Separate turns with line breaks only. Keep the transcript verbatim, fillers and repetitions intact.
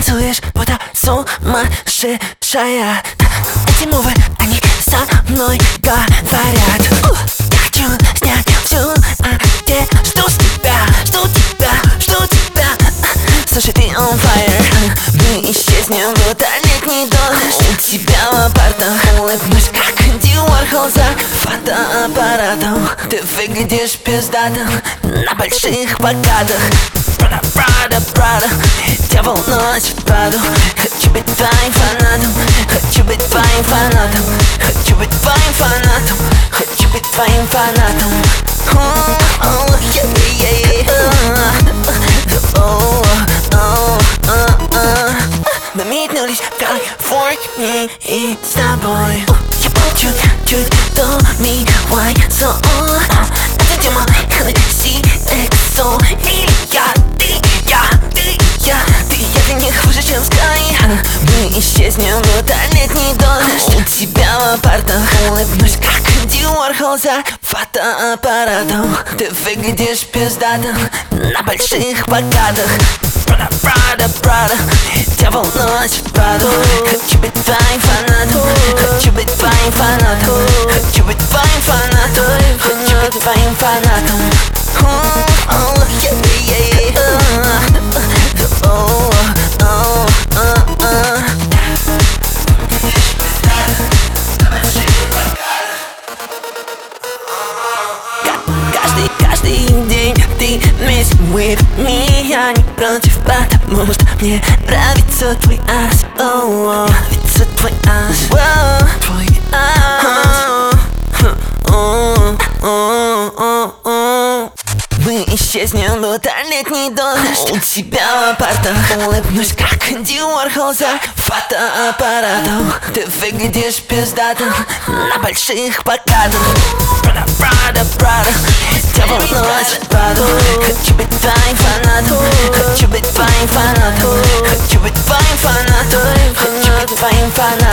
Танцуешь, будто сумасшедшая. Эти мувы, они со мной говорят. Я хочу снять всю одежду с тебя, жду тебя, жду тебя. Слушай, ты on fire. Мы исчезнем, будто летний дождь. У тебя в апартах улыбнусь, как Энди Уорхол за фотоаппаратом. Ты выглядишь пиздатым на больших плакатах. Прада, Прада, Прада, дьявол ночь в Праду. Хочу быть твоим фанатом, хочу быть твоим фанатом, хочу быть твоим фанатом, хочу быть твоим фанатом. Мы метнулись в Калифорнии и с тобой. Я был чуть-чуть до мивай зон. Это тема си экс о. Или я, ты, я, ты, я, ты, я для них хуже, чем Sky. Мы исчезнем, будто летний дождь. У тебя в апартах улыбнусь, как Энди Уорхол за фотоаппаратом. Ты выглядишь пиздатым на больших плакатах. Прада, Прада, Прада, дьявол ночь в Праду. Хочу быть твоим фанатом, хочу быть твоим фанатом, хочу быть твоим фанатом, хочу быть твоим фанатом. Каждый, каждый день ты вместе with me. Я не против, потому что мне нравится твой ас. Нравится твой ас, твой ас. Мы исчезнем, будто летний дождь. У тебя в апартах улыбнусь, как Энди Уорхол за фотоаппаратом. Ты выглядишь пиздатым на больших плакатах. Прада, Прада, Прада, дьявол ночь в Праду. Хочу быть твоим фанатом, хочу быть твоим фанатом, хочу быть твоим фанатом, хочу быть твоим фанатом.